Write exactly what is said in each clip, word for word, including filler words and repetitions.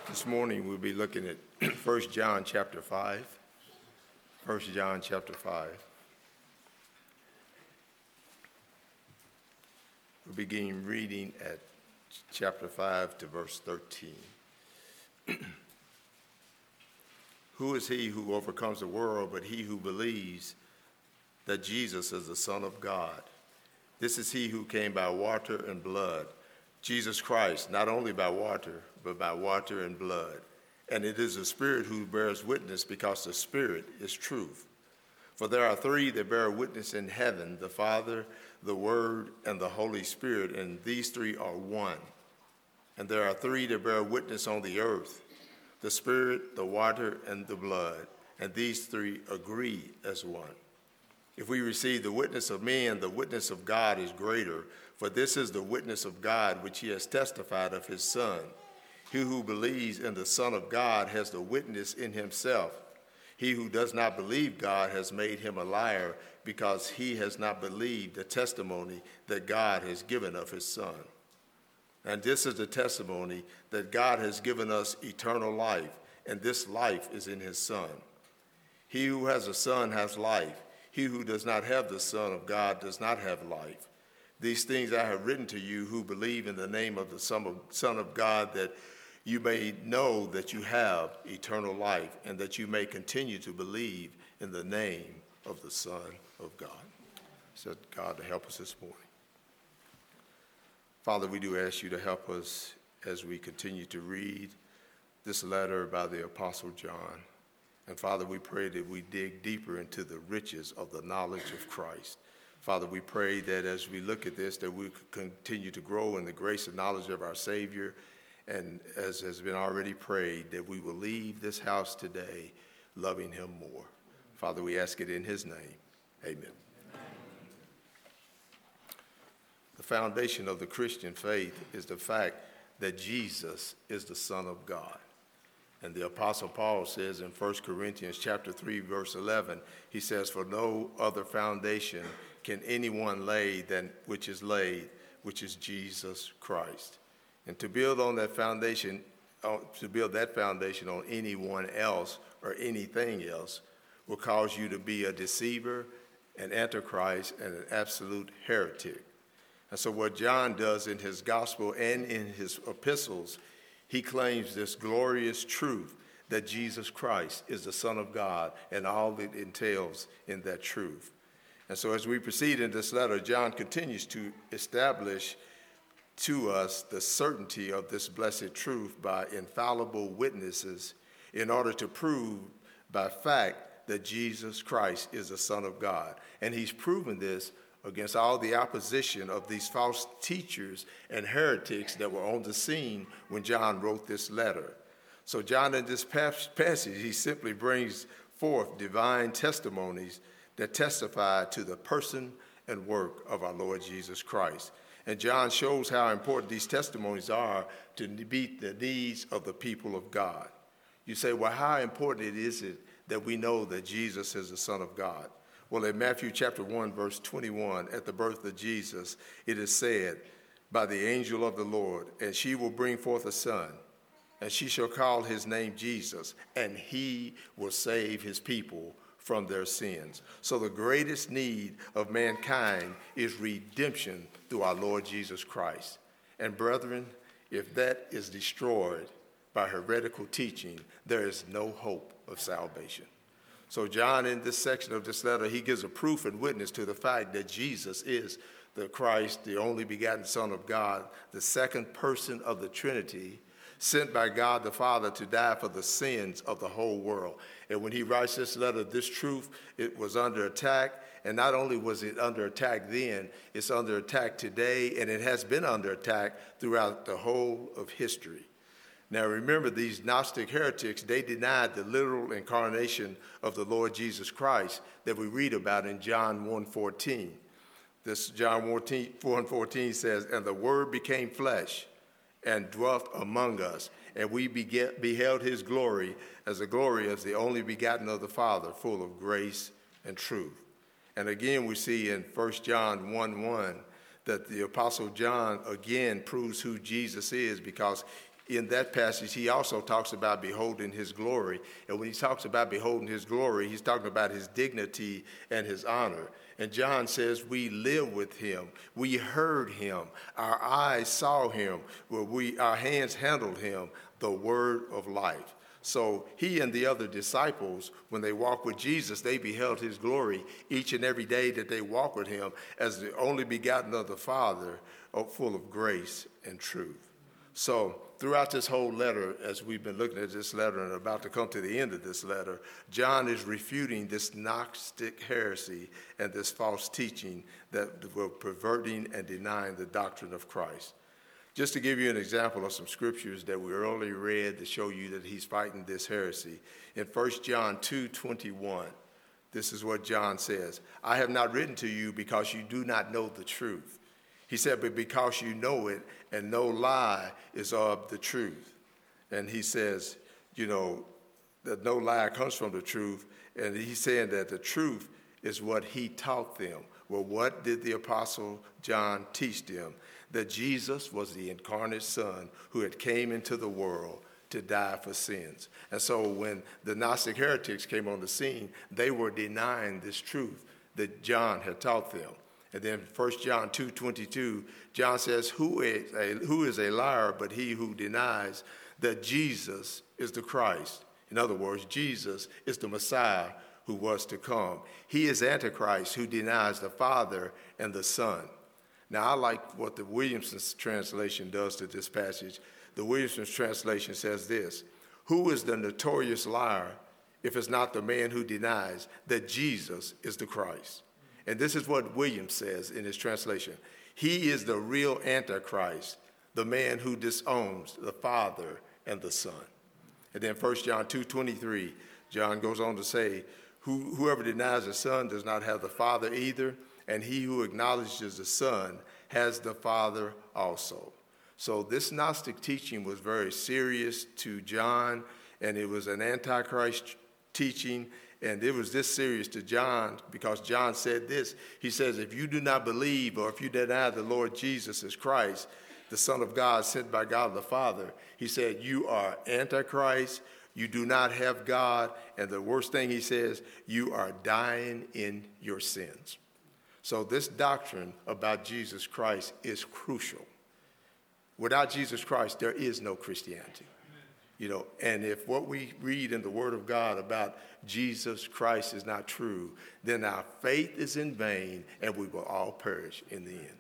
This morning we'll be looking at First John chapter five. First John chapter five. We'll begin reading at chapter five to verse thirteen. Who is he who overcomes the world but he who believes that Jesus is the Son of God? This is he who came by water and blood, Jesus Christ, not only by water, but by water and blood. And it is the Spirit who bears witness, because the Spirit is truth. For there are three that bear witness in heaven, the Father, the Word, and the Holy Spirit, and these three are one. And there are three that bear witness on the earth, the Spirit, the water, and the blood, and these three agree as one. If we receive the witness of men, the witness of God is greater, for this is the witness of God which he has testified of his Son. He who believes in the Son of God has the witness in himself. He who does not believe God has made him a liar, because he has not believed the testimony that God has given of his Son. And this is the testimony, that God has given us eternal life, and this life is in his Son. He who has a Son has life. He who does not have the Son of God does not have life. These things I have written to you who believe in the name of the Son of, Son of God, that you may know that you have eternal life, and that you may continue to believe in the name of the Son of God. So God to help us this morning. Father, we do ask you to help us as we continue to read this letter by the Apostle John. And Father, we pray that we dig deeper into the riches of the knowledge of Christ. Father, we pray that as we look at this, that we continue to grow in the grace and knowledge of our Savior. And as has been already prayed, that we will leave this house today loving him more. Father, we ask it in his name. Amen. Amen. The foundation of the Christian faith is the fact that Jesus is the Son of God. And the Apostle Paul says in First Corinthians chapter three, verse eleven, he says, for no other foundation can anyone lay than which is laid, which is Jesus Christ. And to build on that foundation, uh, to build that foundation on anyone else or anything else will cause you to be a deceiver, an antichrist, and an absolute heretic. And so what John does in his gospel and in his epistles, he claims this glorious truth that Jesus Christ is the Son of God and all that entails in that truth. And so as we proceed in this letter, John continues to establish to us the certainty of this blessed truth by infallible witnesses in order to prove by fact that Jesus Christ is the Son of God. And he's proven this against all the opposition of these false teachers and heretics that were on the scene when John wrote this letter. So John, in this passage, he simply brings forth divine testimonies that testify to the person and work of our Lord Jesus Christ. And John shows how important these testimonies are to meet the needs of the people of God. You say, well, how important is it that we know that Jesus is the Son of God? Well, in Matthew chapter one, verse twenty-one, at the birth of Jesus, it is said, by the angel of the Lord, and she will bring forth a son, and she shall call his name Jesus, and he will save his people from their sins. So the greatest need of mankind is redemption through our Lord Jesus Christ. And brethren, if that is destroyed by heretical teaching, there is no hope of salvation. So John, in this section of this letter, he gives a proof and witness to the fact that Jesus is the Christ, the only begotten Son of God, the second person of the Trinity, sent by God the Father to die for the sins of the whole world. And when he writes this letter, this truth, it was under attack. And not only was it under attack then, it's under attack today, and it has been under attack throughout the whole of history. Now remember, these Gnostic heretics, they denied the literal incarnation of the Lord Jesus Christ that we read about in John one fourteen. This John one fourteen says, and the Word became flesh and dwelt among us, and we beget, beheld his glory as the glory of the only begotten of the Father, full of grace and truth. And again, we see in First John one one that the Apostle John again proves who Jesus is, because in that passage, he also talks about beholding his glory. And when he talks about beholding his glory, he's talking about his dignity and his honor. And John says, we live with him. We heard him. Our eyes saw him. Where we, our hands handled him, the word of life. So he and the other disciples, when they walked with Jesus, they beheld his glory each and every day that they walked with him as the only begotten of the Father, full of grace and truth. So throughout this whole letter, as we've been looking at this letter and about to come to the end of this letter, John is refuting this Gnostic heresy and this false teaching that were perverting and denying the doctrine of Christ. Just to give you an example of some scriptures that we earlier read to show you that he's fighting this heresy. In First John two twenty-one, this is what John says, I have not written to you because you do not know the truth. He said, but because you know it, and no lie is of the truth. And he says, you know, that no lie comes from the truth. And he's saying that the truth is what he taught them. Well, what did the Apostle John teach them? That Jesus was the incarnate Son who had came into the world to die for sins. And so when the Gnostic heretics came on the scene, they were denying this truth that John had taught them. And then First John two twenty-two, John says, who is, a, who is a liar but he who denies that Jesus is the Christ? In other words, Jesus is the Messiah who was to come. He is Antichrist who denies the Father and the Son. Now, I like what the Williamson's translation does to this passage. The Williamson's translation says this, who is the notorious liar if it's not the man who denies that Jesus is the Christ? And this is what Williams says in his translation. He is the real Antichrist, the man who disowns the Father and the Son. And then First John two twenty-three, John goes on to say, Who, whoever denies the Son does not have the Father either, and he who acknowledges the Son has the Father also. So this Gnostic teaching was very serious to John, and it was an Antichrist teaching. And it was this serious to John because John said this. He says, if you do not believe or if you deny the Lord Jesus as Christ, the Son of God sent by God the Father, he said, you are Antichrist, you do not have God, and the worst thing he says, you are dying in your sins. So this doctrine about Jesus Christ is crucial. Without Jesus Christ, there is no Christianity. You know, and if what we read in the Word of God about Jesus Christ is not true, then our faith is in vain and we will all perish in the end.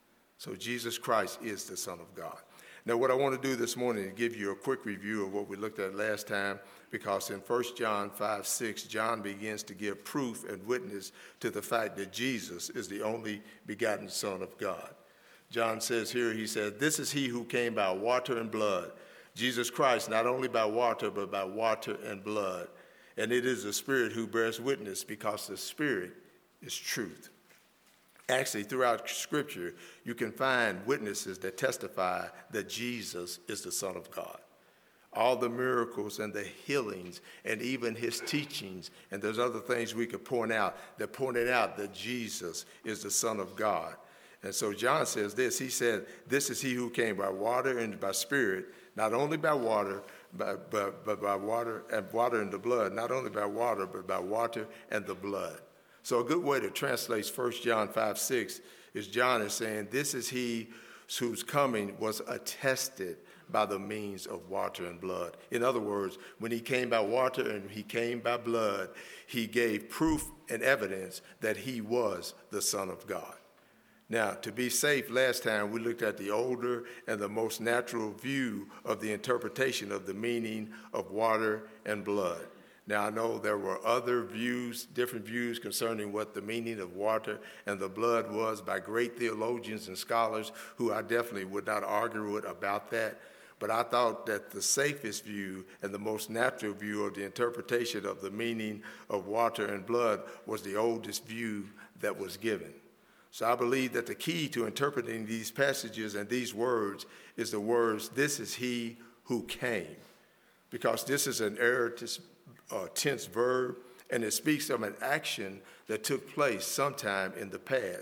So Jesus Christ is the Son of God. Now, what I want to do this morning is give you a quick review of what we looked at last time, because in First John five six, John begins to give proof and witness to the fact that Jesus is the only begotten Son of God. John says here, he says, this is he who came by water and blood. Jesus Christ, not only by water, but by water and blood. And it is the Spirit who bears witness, because the Spirit is truth. Actually, throughout Scripture, you can find witnesses that testify that Jesus is the Son of God. All the miracles and the healings and even his teachings, and there's other things we could point out that pointed out that Jesus is the Son of God. And so John says this, he said, this is he who came by water and by Spirit, not only by water, but, but, but by water and water and the blood, not only by water, but by water and the blood. So a good way to translate First John five six is John is saying, this is he whose coming was attested by the means of water and blood. In other words, when he came by water and he came by blood, he gave proof and evidence that he was the Son of God. Now, to be safe, last time we looked at the older and the most natural view of the interpretation of the meaning of water and blood. Now, I know there were other views, different views concerning what the meaning of water and the blood was by great theologians and scholars who I definitely would not argue with about that. But I thought that the safest view and the most natural view of the interpretation of the meaning of water and blood was the oldest view that was given. So I believe that the key to interpreting these passages and these words is the words, this is he who came, because this is an aorist uh, tense verb, and it speaks of an action that took place sometime in the past.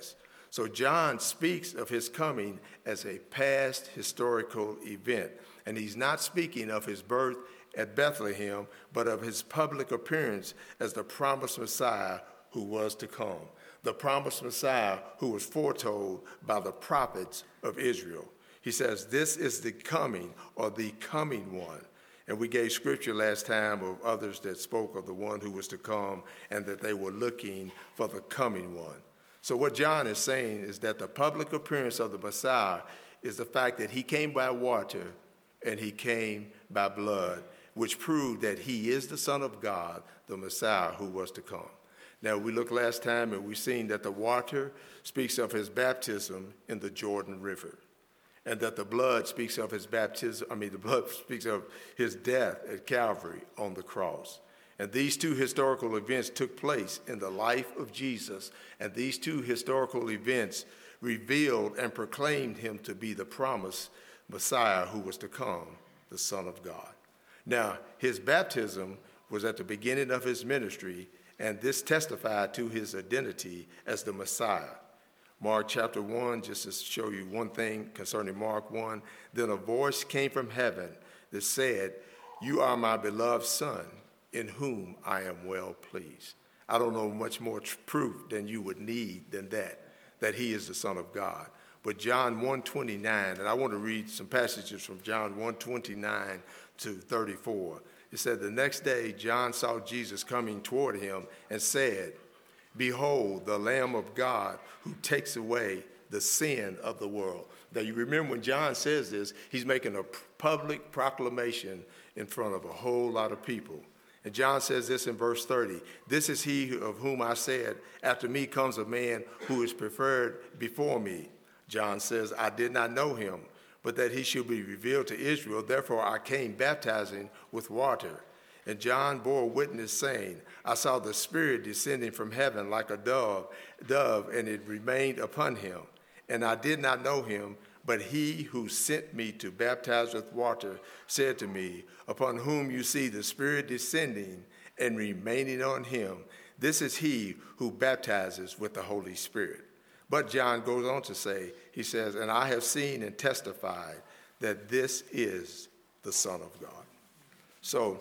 So John speaks of his coming as a past historical event. And he's not speaking of his birth at Bethlehem, but of his public appearance as the promised Messiah who was to come. The promised Messiah who was foretold by the prophets of Israel. He says, this is the coming, or the coming one. And we gave scripture last time of others that spoke of the one who was to come and that they were looking for the coming one. So what John is saying is that the public appearance of the Messiah is the fact that he came by water and he came by blood, which proved that he is the Son of God, the Messiah who was to come. Now, we looked last time and we've seen that the water speaks of his baptism in the Jordan River, and that the blood speaks of his baptism, I mean, the blood speaks of his death at Calvary on the cross. And these two historical events took place in the life of Jesus, and these two historical events revealed and proclaimed him to be the promised Messiah who was to come, the Son of God. Now, his baptism was at the beginning of his ministry, and this testified to his identity as the Messiah. Mark chapter one, just to show you one thing concerning Mark one, then a voice came from heaven that said, you are my beloved Son, in whom I am well pleased. I don't know much more tr- proof than you would need than that, that he is the Son of God. But John one twenty-nine, and I want to read some passages from John one twenty-nine to thirty-four. It said, the next day John saw Jesus coming toward him and said, behold, the Lamb of God who takes away the sin of the world. Now, you remember when John says this, he's making a public proclamation in front of a whole lot of people. And John says this in verse thirty, this is he of whom I said, after me comes a man who is preferred before me. John says, I did not know him, but that he should be revealed to Israel. Therefore I came baptizing with water. And John bore witness, saying, I saw the Spirit descending from heaven like a dove, dove, and it remained upon him. And I did not know him, but he who sent me to baptize with water said to me, upon whom you see the Spirit descending and remaining on him, this is he who baptizes with the Holy Spirit. But John goes on to say, he says, and I have seen and testified that this is the Son of God. So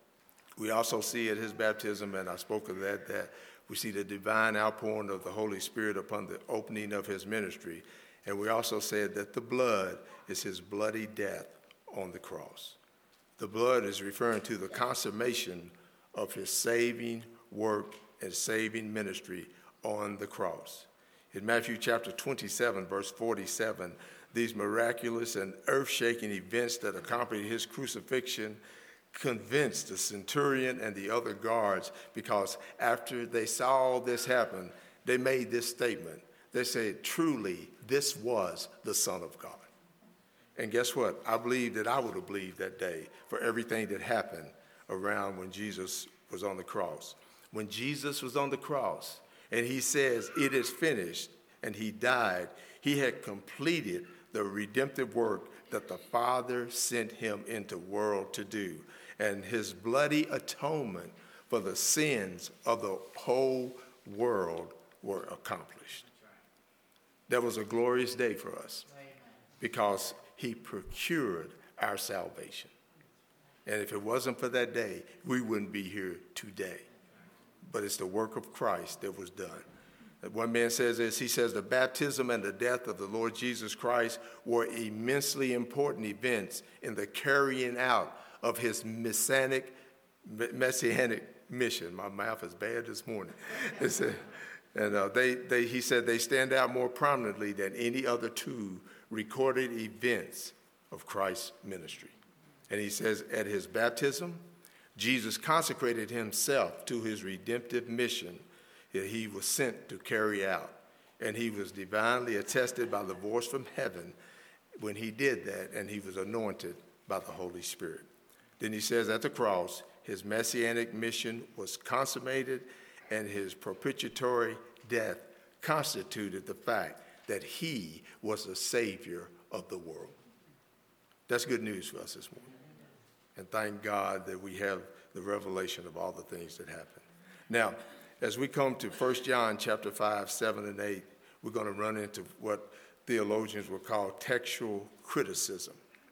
we also see at his baptism, and I spoke of that, that we see the divine outpouring of the Holy Spirit upon the opening of his ministry. And we also said that the blood is his bloody death on the cross. The blood is referring to the consummation of his saving work and saving ministry on the cross. In Matthew chapter twenty-seven, verse forty-seven, these miraculous and earth-shaking events that accompanied his crucifixion convinced the centurion and the other guards, because after they saw all this happen, they made this statement. They said, truly, this was the Son of God. And guess what? I believe that I would have believed that day for everything that happened around when Jesus was on the cross. When Jesus was on the cross, and he says, it is finished, and he died, he had completed the redemptive work that the Father sent him into the world to do. And his bloody atonement for the sins of the whole world were accomplished. That was a glorious day for us because he procured our salvation. And if it wasn't for that day, we wouldn't be here today. But it's the work of Christ that was done. One man says this, he says, the baptism and the death of the Lord Jesus Christ were immensely important events in the carrying out of his messianic, messianic mission. My mouth is bad this morning. It's a, and uh, they, they, he said they stand out more prominently than any other two recorded events of Christ's ministry. And he says at his baptism, Jesus consecrated himself to his redemptive mission that he was sent to carry out. And he was divinely attested by the voice from heaven when he did that, and he was anointed by the Holy Spirit. Then he says at the cross, his messianic mission was consummated, and his propitiatory death constituted the fact that he was the Savior of the world. That's good news for us this morning. And thank God that we have the revelation of all the things that happen. Now, as we come to First John chapter five, seven, and eight, we're going to run into what theologians would call textual criticism.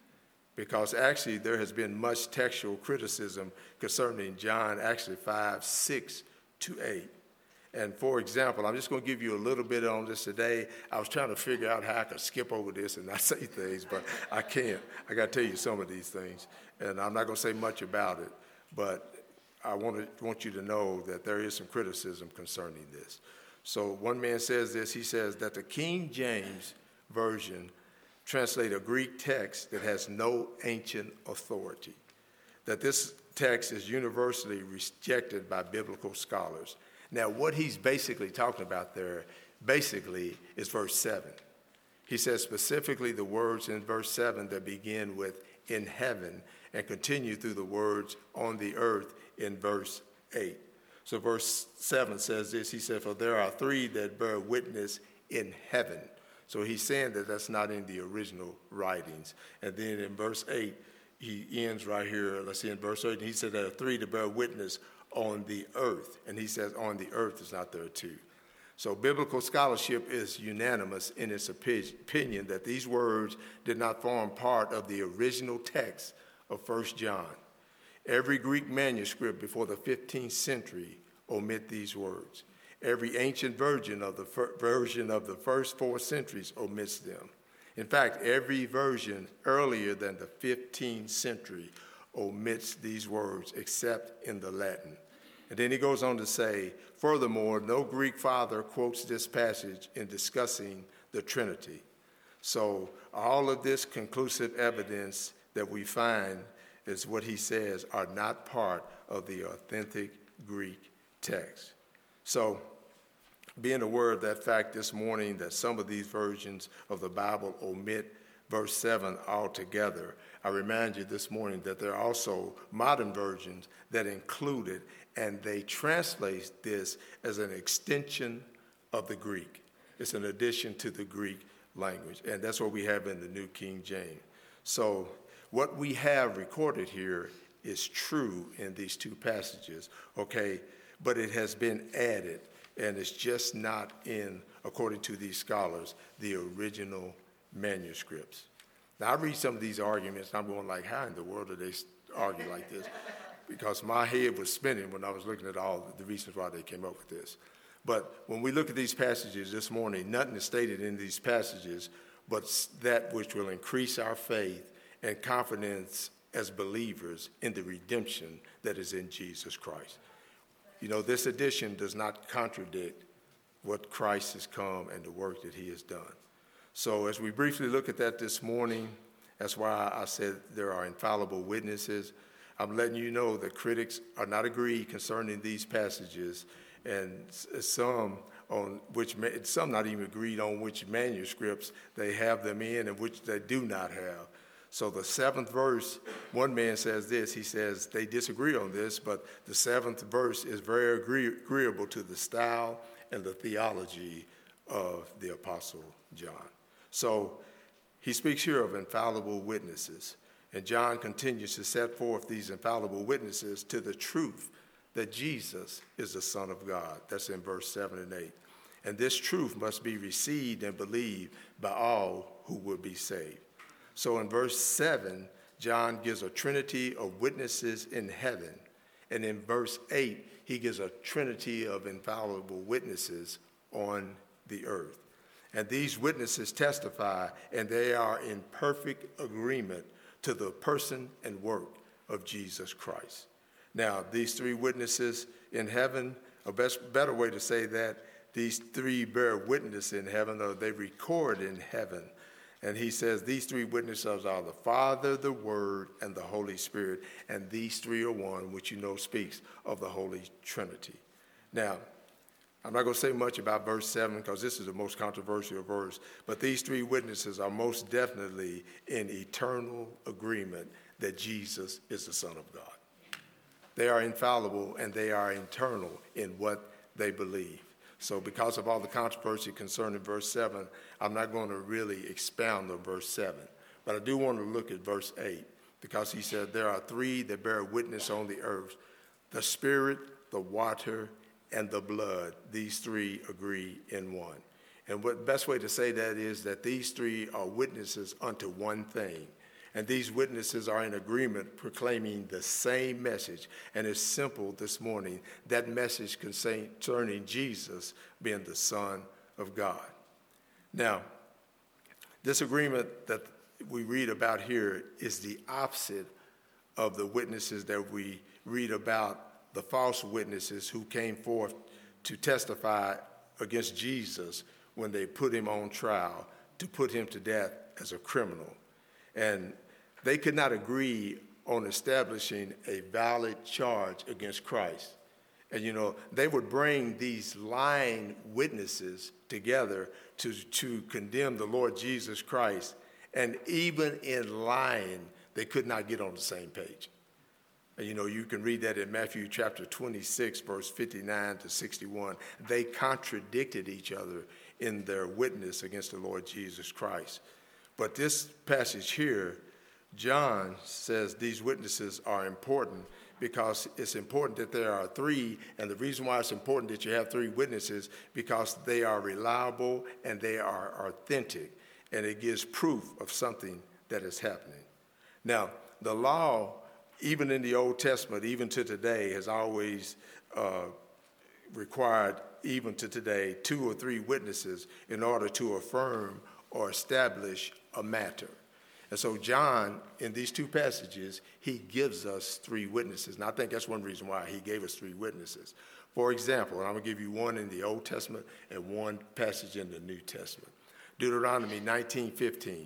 Because actually there has been much textual criticism concerning John, actually five, six to eight. And for example, I'm just going to give you a little bit on this today. I was trying to figure out how I could skip over this and not say things, but I can't. I got to tell you some of these things, and I'm not going to say much about it, but I want to want you to know that there is some criticism concerning this. So one man says this. He says that the King James Version translate a Greek text that has no ancient authority, that this text is universally rejected by biblical scholars. Now, what he's basically talking about there, basically, is verse seven. He says specifically the words in verse seven that begin with in heaven and continue through the words on the earth in verse eight. So verse seven says this. He said, for there are three that bear witness in heaven. So he's saying that that's not in the original writings. And then in verse eight, he ends right here. Let's see, in verse eight, he said there are three to bear witness on the earth. And he says on the earth is not there too. So biblical scholarship is unanimous in its opinion that these words did not form part of the original text of First John. Every Greek manuscript before the fifteenth century omit these words. Every ancient version of the fir- version of the first four centuries omits them. In fact, every version earlier than the fifteenth century omits these words except in the Latin. And then he goes on to say, furthermore, no Greek father quotes this passage in discussing the Trinity. So all of this conclusive evidence that we find is what he says are not part of the authentic Greek text. So being aware of that fact this morning that some of these versions of the Bible omit verse seven altogether, I remind you this morning that there are also modern versions that include it, and they translate this as an extension of the Greek. It's an addition to the Greek language, and that's what we have in the New King James. So what we have recorded here is true in these two passages, okay, but it has been added, and it's just not in, according to these scholars, the original manuscripts. Now, I read some of these arguments, and I'm going like, how in the world do they argue like this? Because my head was spinning when I was looking at all the reasons why they came up with this. But when we look at these passages this morning, nothing is stated in these passages but that which will increase our faith and confidence as believers in the redemption that is in Jesus Christ. You know, this addition does not contradict what Christ has come and the work that he has done. So as we briefly look at that this morning, that's why I said there are infallible witnesses. I'm letting you know that critics are not agreed concerning these passages, and some on which some not even agreed on which manuscripts they have them in and which they do not have. So the seventh verse, one man says this, he says they disagree on this, but the seventh verse is very agree- agreeable to the style and the theology of the Apostle John. So he speaks here of infallible witnesses, and John continues to set forth these infallible witnesses to the truth that Jesus is the Son of God. That's in verse seven and eight. And this truth must be received and believed by all who will be saved. So in verse seven, John gives a trinity of witnesses in heaven. And in verse eight, he gives a trinity of infallible witnesses on the earth. And these witnesses testify, and they are in perfect agreement to the person and work of Jesus Christ. Now, these three witnesses in heaven, a best, better way to say that, these three bear witness in heaven, or they record in heaven. And he says these three witnesses are the Father, the Word, and the Holy Spirit. And these three are one, which you know speaks of the Holy Trinity. Now, I'm not going to say much about verse seven because this is the most controversial verse, but these three witnesses are most definitely in eternal agreement that Jesus is the Son of God. They are infallible and they are eternal in what they believe. So because of all the controversy concerning verse seven, I'm not going to really expound on verse seven. But I do want to look at verse eight because he said there are three that bear witness on the earth, the Spirit, the water, and the blood. These three agree in one. And what best way to say that is that these three are witnesses unto one thing. And these witnesses are in agreement proclaiming the same message. And it's simple this morning, that message concerning Jesus being the Son of God. Now, this agreement that we read about here is the opposite of the witnesses that we read about, the false witnesses who came forth to testify against Jesus when they put him on trial to put him to death as a criminal. And they could not agree on establishing a valid charge against Christ. And, you know, they would bring these lying witnesses together to, to condemn the Lord Jesus Christ. And even in lying, they could not get on the same page. And, you know, you can read that in Matthew chapter twenty-six, verse fifty-nine to sixty-one. They contradicted each other in their witness against the Lord Jesus Christ. But this passage here, John says these witnesses are important because it's important that there are three, and the reason why it's important that you have three witnesses because they are reliable and they are authentic, and it gives proof of something that is happening. Now, the law, even in the Old Testament, even to today, has always uh, required, even to today, two or three witnesses in order to affirm or establish a matter. And so John, in these two passages, he gives us three witnesses. And I think that's one reason why he gave us three witnesses. For example, and I'm going to give you one in the Old Testament and one passage in the New Testament. Deuteronomy nineteen fifteen.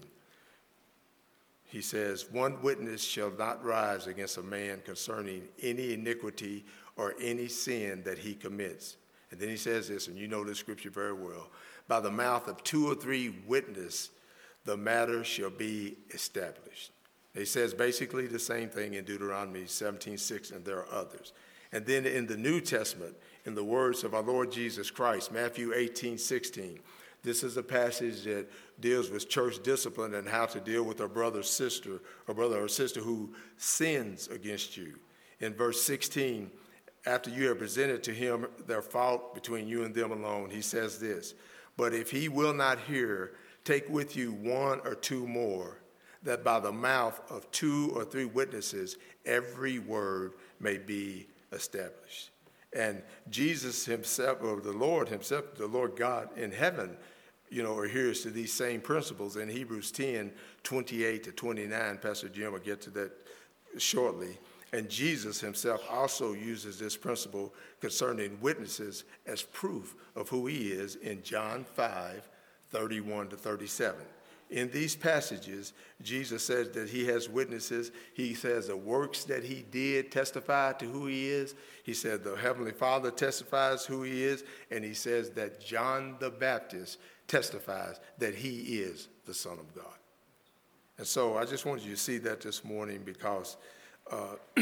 He says, one witness shall not rise against a man concerning any iniquity or any sin that he commits. And then he says this, and you know this scripture very well. By the mouth of two or three witnesses, the matter shall be established. He says basically the same thing in Deuteronomy seventeen six, and there are others. And then in the New Testament, in the words of our Lord Jesus Christ, Matthew eighteen sixteen, this is a passage that deals with church discipline and how to deal with a brother or sister, or brother or sister who sins against you. In verse sixteen, after you have presented to him their fault between you and them alone, he says this, but if he will not hear, take with you one or two more, that by the mouth of two or three witnesses, every word may be established. And Jesus himself, or the Lord himself, the Lord God in heaven, you know, adheres to these same principles. In Hebrews ten, twenty-eight to twenty-nine, Pastor Jim will get to that shortly. And Jesus himself also uses this principle concerning witnesses as proof of who he is in John five, thirty-one to thirty-seven. In these passages, Jesus says that he has witnesses. He says the works that he did testify to who he is. He said the Heavenly Father testifies who he is. And he says that John the Baptist testifies that he is the Son of God. And so I just wanted you to see that this morning because uh,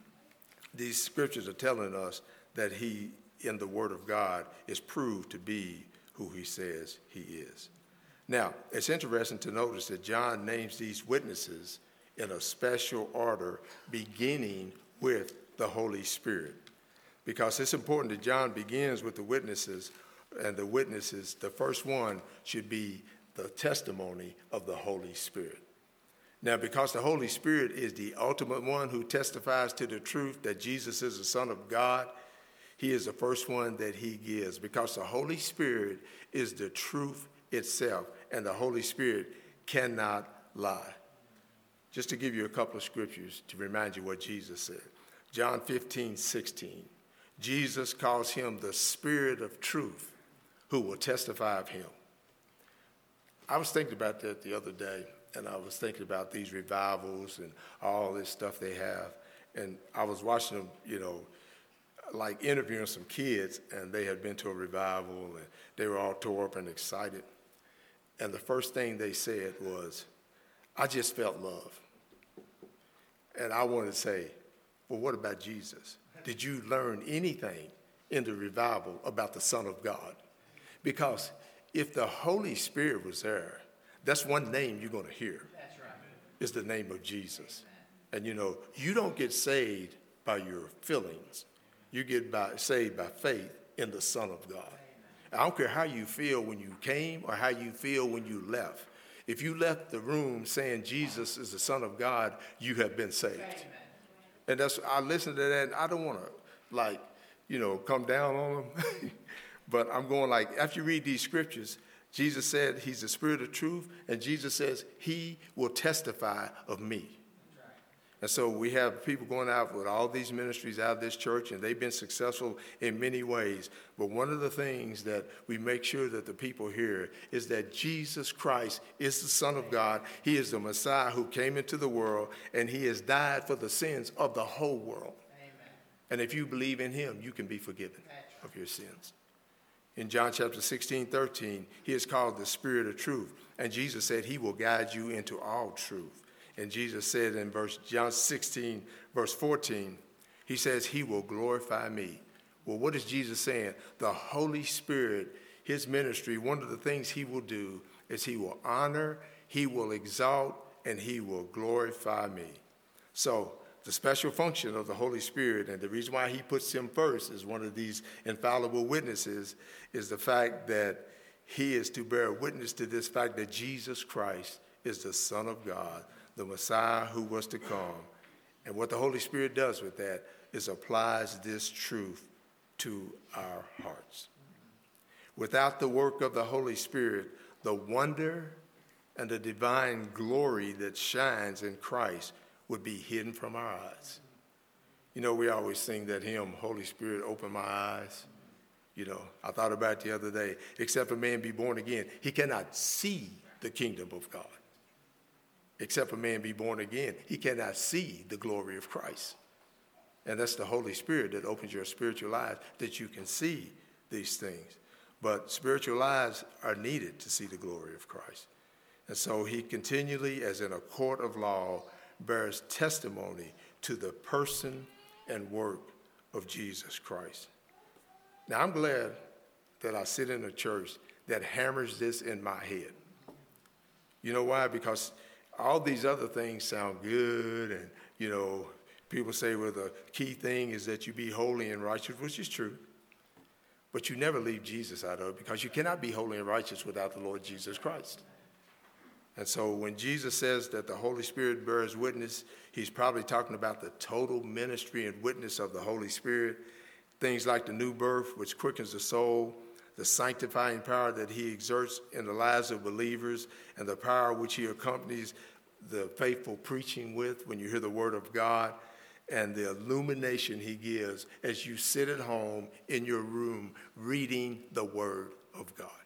these scriptures are telling us that he, in the Word of God, is proved to be who he says he is. Now, it's interesting to notice that John names these witnesses in a special order, beginning with the Holy Spirit. Because it's important that John begins with the witnesses, and the witnesses, the first one should be the testimony of the Holy Spirit. Now, because the Holy Spirit is the ultimate one who testifies to the truth that Jesus is the Son of God, he is the first one that he gives. Because the Holy Spirit is the truth itself, and the Holy Spirit cannot lie. Just to give you a couple of scriptures to remind you what Jesus said. John fifteen sixteen. Jesus calls him the Spirit of truth who will testify of him. I was thinking about that the other day, and I was thinking about these revivals and all this stuff they have. And I was watching them, you know, like interviewing some kids, and they had been to a revival, and they were all tore up and excited. And the first thing they said was, I just felt love. And I wanted to say, well, what about Jesus? Did you learn anything in the revival about the Son of God? Because if the Holy Spirit was there, that's one name you're going to hear. That's right. Is the name of Jesus. And, you know, you don't get saved by your feelings. You get by, saved by faith in the Son of God. I don't care how you feel when you came or how you feel when you left. If you left the room saying Jesus is the Son of God, you have been saved. Right. And that's, I listen to that, and I don't want to, like, you know, come down on them. But I'm going like, after you read these scriptures, Jesus said he's the Spirit of truth, and Jesus says he will testify of me. And so we have people going out with all these ministries out of this church, and they've been successful in many ways. But one of the things that we make sure that the people hear is that Jesus Christ is the Son of God. He is the Messiah who came into the world, and he has died for the sins of the whole world. Amen. And if you believe in him, you can be forgiven of your sins. In John chapter sixteen, thirteen, he is called the Spirit of truth. And Jesus said he will guide you into all truth. And Jesus said in verse John sixteen, verse fourteen, he says, he will glorify me. Well, what is Jesus saying? The Holy Spirit, his ministry, one of the things he will do is he will honor, he will exalt, and he will glorify me. So the special function of the Holy Spirit, and the reason why he puts him first as one of these infallible witnesses, is the fact that he is to bear witness to this fact that Jesus Christ is the Son of God, the Messiah who was to come. And what the Holy Spirit does with that is applies this truth to our hearts. Without the work of the Holy Spirit, the wonder and the divine glory that shines in Christ would be hidden from our eyes. You know, we always sing that hymn, Holy Spirit, open my eyes. You know, I thought about it the other day. Except a man be born again, he cannot see the kingdom of God. Except a man be born again, he cannot see the glory of Christ. And that's the Holy Spirit that opens your spiritual eyes, that you can see these things. But spiritual eyes are needed to see the glory of Christ. And so he continually, as in a court of law, bears testimony to the person and work of Jesus Christ. Now, I'm glad that I sit in a church that hammers this in my head. You know why? Because all these other things sound good, and, you know, people say, well, the key thing is that you be holy and righteous, which is true. But you never leave Jesus out of it, because you cannot be holy and righteous without the Lord Jesus Christ. And so when Jesus says that the Holy Spirit bears witness, he's probably talking about the total ministry and witness of the Holy Spirit. Things like the new birth, which quickens the soul, the sanctifying power that he exerts in the lives of believers, and the power which he accompanies the faithful preaching with when you hear the word of God, and the illumination he gives as you sit at home in your room reading the word of God.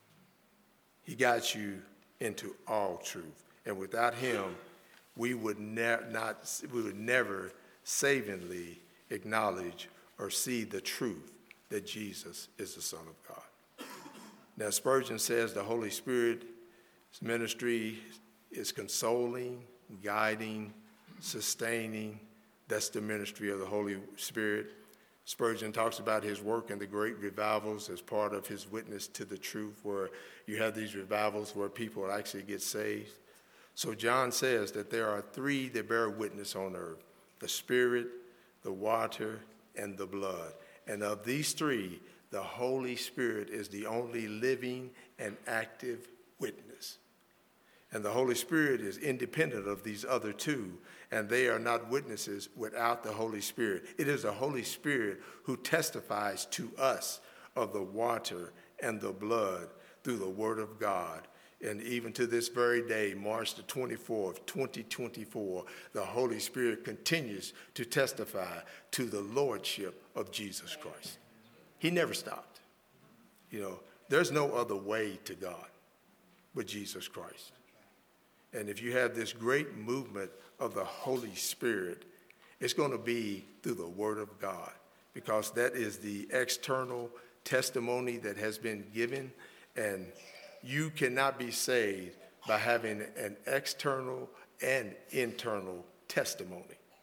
He guides you into all truth. And without him, we would, ne- not, we would never savingly acknowledge or see the truth that Jesus is the Son of God. Now, Spurgeon says the Holy Spirit's ministry is consoling, guiding, sustaining. That's the ministry of the Holy Spirit. Spurgeon talks about his work in the great revivals as part of his witness to the truth, where you have these revivals where people actually get saved. So John says that there are three that bear witness on earth: the Spirit, the water, and the blood. And of these three, the Holy Spirit is the only living and active witness. And the Holy Spirit is independent of these other two, and they are not witnesses without the Holy Spirit. It is the Holy Spirit who testifies to us of the water and the blood through the Word of God. And even to this very day, March the twenty-fourth, twenty twenty-four, the Holy Spirit continues to testify to the Lordship of Jesus Christ. He never stopped. You know, there's no other way to God but Jesus Christ. And if you have this great movement of the Holy Spirit, it's going to be through the Word of God, because that is the external testimony that has been given, and you cannot be saved by having an external and internal testimony.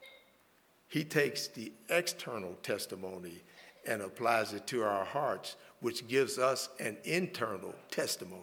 He takes the external testimony and applies it to our hearts, which gives us an internal testimony.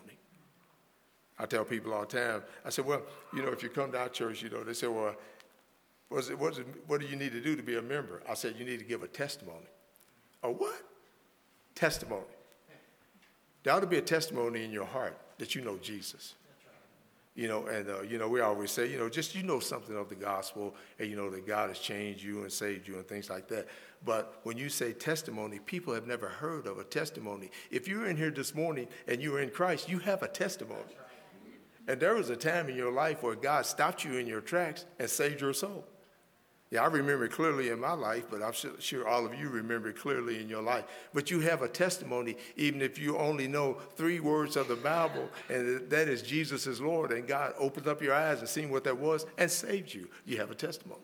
I tell people all the time, I said, well, you know, if you come to our church, you know, they say, well, what's it, what's it, what do you need to do to be a member? I said, you need to give a testimony. A what? Testimony. There ought to be a testimony in your heart that you know Jesus. You know, and, uh, you know, we always say, you know, just you know something of the gospel and you know that God has changed you and saved you and things like that. But when you say testimony, people have never heard of a testimony. If you're in here this morning and you're in Christ, you have a testimony. And there was a time in your life where God stopped you in your tracks and saved your soul. Yeah, I remember it clearly in my life, but I'm sure all of you remember it clearly in your life. But you have a testimony, even if you only know three words of the Bible, and that is Jesus is Lord, and God opened up your eyes and seen what that was and saved you. You have a testimony.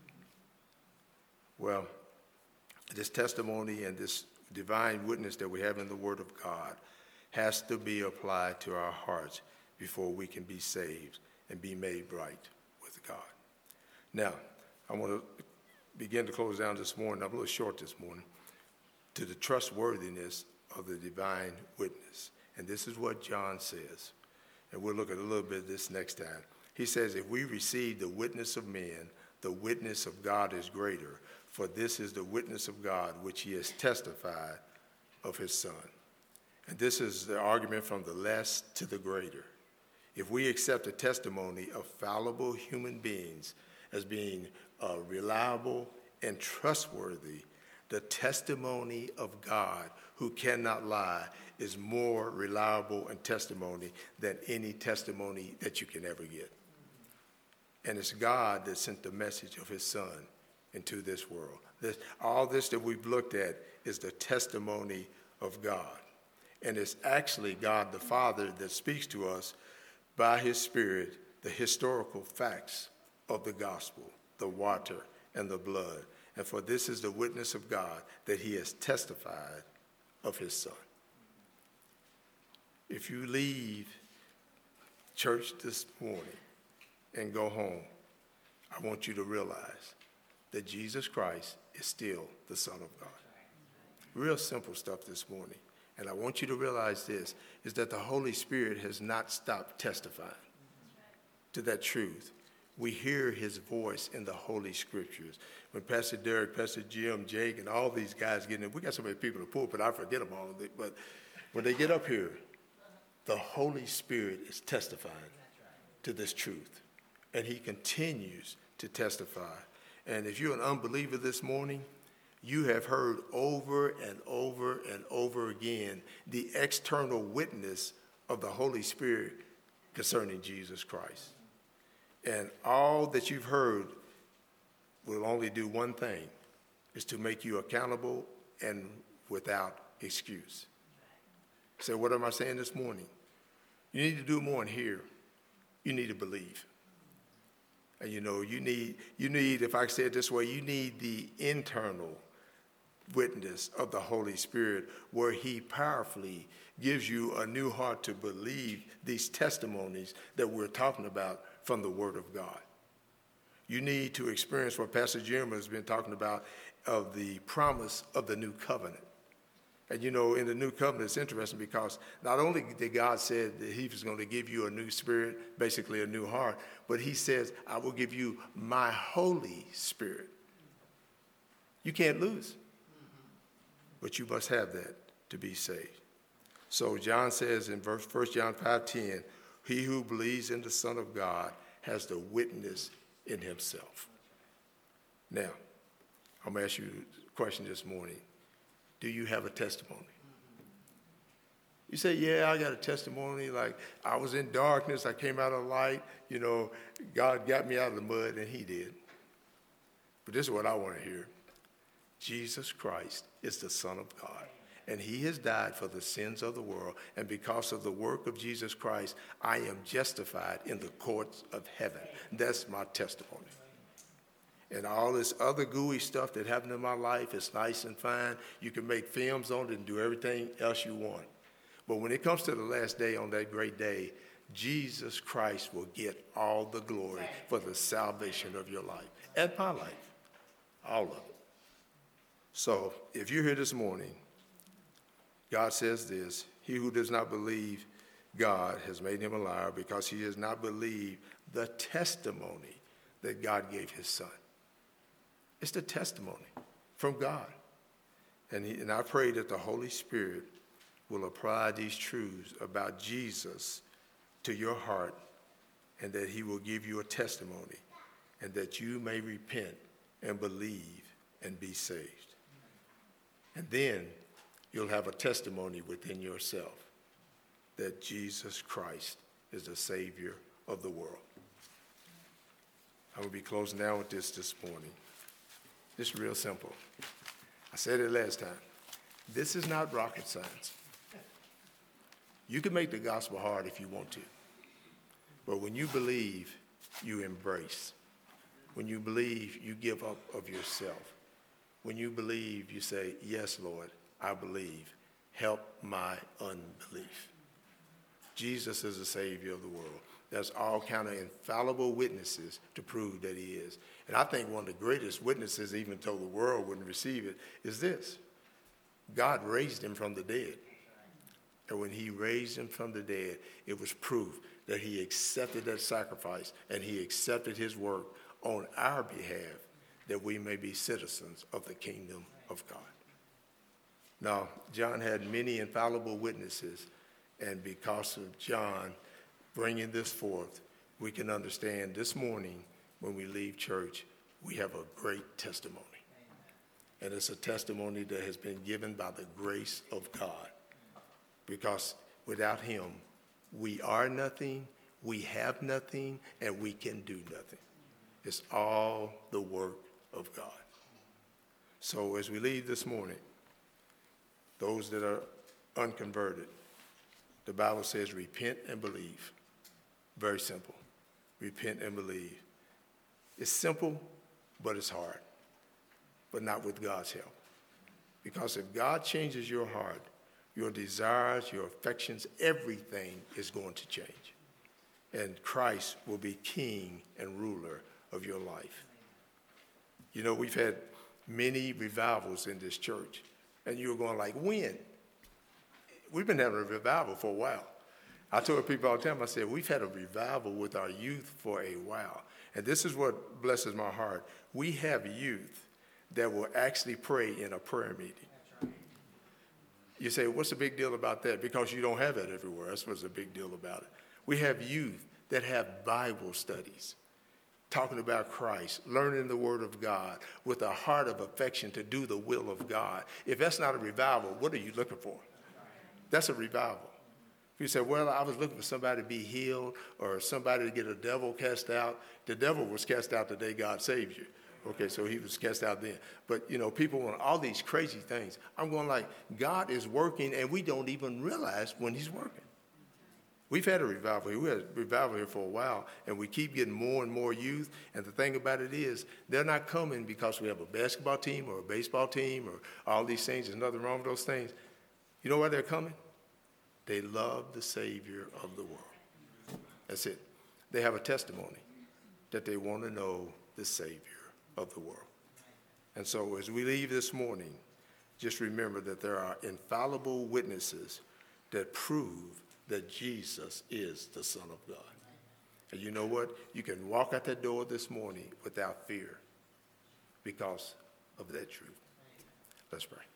Well, this testimony and this divine witness that we have in the Word of God has to be applied to our hearts before we can be saved and be made right with God. Now, I want to begin to close down this morning. I'm a little short this morning. To the trustworthiness of the divine witness. And this is what John says. And we'll look at a little bit of this next time. He says, if we receive the witness of men, the witness of God is greater. For this is the witness of God which he has testified of his Son. And this is the argument from the less to the greater. If we accept the testimony of fallible human beings as being uh, reliable and trustworthy, the testimony of God, who cannot lie, is more reliable and testimony than any testimony that you can ever get. And it's God that sent the message of his Son into this world. This, all this that we've looked at is the testimony of God. And it's actually God the Father that speaks to us by his Spirit the historical facts of the gospel, the water and the blood. And for this is the witness of God, that he has testified of his Son. If you leave church this morning and go home, I want you to realize that Jesus Christ is still the Son of God. Real simple stuff this morning. And I want you to realize this, is that the Holy Spirit has not stopped testifying to that truth. We hear his voice in the Holy Scriptures. When Pastor Derek, Pastor Jim, Jake, and all these guys get in, we got so many people in the pulpit, I forget them all. But when they get up here, the Holy Spirit is testifying to this truth. And he continues to testify. And if you're an unbeliever this morning, you have heard over and over and over again the external witness of the Holy Spirit concerning Jesus Christ. And all that you've heard will only do one thing, is to make you accountable and without excuse. So what am I saying this morning? You need to do more in here. You need to believe. And you know, you need, you need, if I say it this way, you need the internal witness of the Holy Spirit, where he powerfully gives you a new heart to believe these testimonies that we're talking about from the Word of God. You need to experience what Pastor Jim has been talking about, of the promise of the new covenant. And you know, in the new covenant, it's interesting because not only did God say that he was going to give you a new spirit, basically a new heart, but he says, I will give you my Holy Spirit. You can't lose, but you must have that to be saved. So John says in verse First John five ten, he who believes in the Son of God has the witness in himself. Now, I'm going to ask you a question this morning. Do you have a testimony? You say, yeah, I got a testimony. Like, I was in darkness, I came out of light. You know, God got me out of the mud, and he did. But this is what I want to hear. Jesus Christ is the Son of God, and he has died for the sins of the world. And because of the work of Jesus Christ, I am justified in the courts of heaven. That's my testimony. And all this other gooey stuff that happened in my life is nice and fine. You can make films on it and do everything else you want. But when it comes to the last day, on that great day, Jesus Christ will get all the glory for the salvation of your life and my life, all of it. So if you're here this morning, God says this, he who does not believe God has made him a liar, because he does not believe the testimony that God gave his Son. It's the testimony from God. And, he, and I pray that the Holy Spirit will apply these truths about Jesus to your heart, and that he will give you a testimony, and that you may repent and believe and be saved. And then you'll have a testimony within yourself that Jesus Christ is the Savior of the world. I will be closing down with this this morning. This is real simple. I said it last time. This is not rocket science. You can make the gospel hard if you want to. But when you believe, you embrace. When you believe, you give up of yourself. When you believe, you say, yes, Lord, I believe. Help my unbelief. Jesus is the Savior of the world. There's all kind of infallible witnesses to prove that he is. And I think one of the greatest witnesses, even though the world wouldn't receive it, is this. God raised him from the dead. And when he raised him from the dead, it was proof that he accepted that sacrifice and he accepted his work on our behalf, that we may be citizens of the kingdom of God. Now, John had many infallible witnesses, and because of John bringing this forth, we can understand this morning when we leave church, we have a great testimony. And it's a testimony that has been given by the grace of God. Because without him, we are nothing, we have nothing, and we can do nothing. It's all the work of God. So as we leave this morning, those that are unconverted, the Bible says repent and believe. Very simple. Repent and believe. It's simple, but it's hard. But not with God's help. Because if God changes your heart, your desires, your affections, everything is going to change. And Christ will be king and ruler of your life. You know, we've had many revivals in this church. And you're going like, when? We've been having a revival for a while. I told people all the time, I said, we've had a revival with our youth for a while. And this is what blesses my heart. We have youth that will actually pray in a prayer meeting. You say, what's the big deal about that? Because you don't have that everywhere. That's what's the big deal about it. We have youth that have Bible studies, talking about Christ, learning the Word of God with a heart of affection to do the will of God. If that's not a revival, what are you looking for? That's a revival. If you say, well, I was looking for somebody to be healed or somebody to get a devil cast out, the devil was cast out the day God saved you. Okay, so he was cast out then. But, you know, people want all these crazy things. I'm going like, God is working, and we don't even realize when he's working. We've had a revival here. We had a revival here for a while, and we keep getting more and more youth. And the thing about it is, they're not coming because we have a basketball team or a baseball team or all these things. There's nothing wrong with those things. You know why they're coming? They love the Savior of the world. That's it. They have a testimony that they want to know the Savior of the world. And so as we leave this morning, just remember that there are infallible witnesses that prove that Jesus is the Son of God. And you know what? You can walk out that door this morning without fear because of that truth. Let's pray.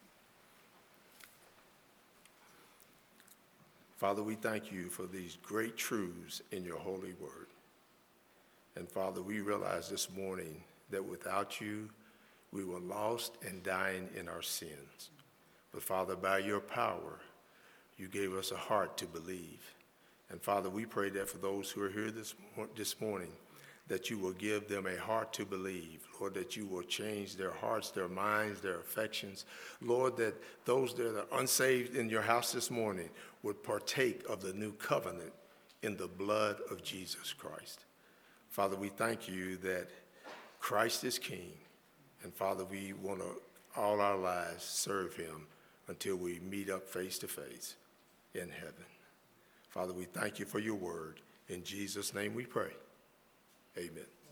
Father, we thank you for these great truths in your holy word. And Father, we realize this morning that without you, we were lost and dying in our sins. But Father, by your power, you gave us a heart to believe. And Father, we pray that for those who are here this, this morning, that you will give them a heart to believe. Lord, that you will change their hearts, their minds, their affections. Lord, that those that are unsaved in your house this morning would partake of the new covenant in the blood of Jesus Christ. Father, we thank you that Christ is King. And Father, we want to all our lives serve him until we meet up face to face in heaven. Father, we thank you for your word. In Jesus' name we pray. Amen.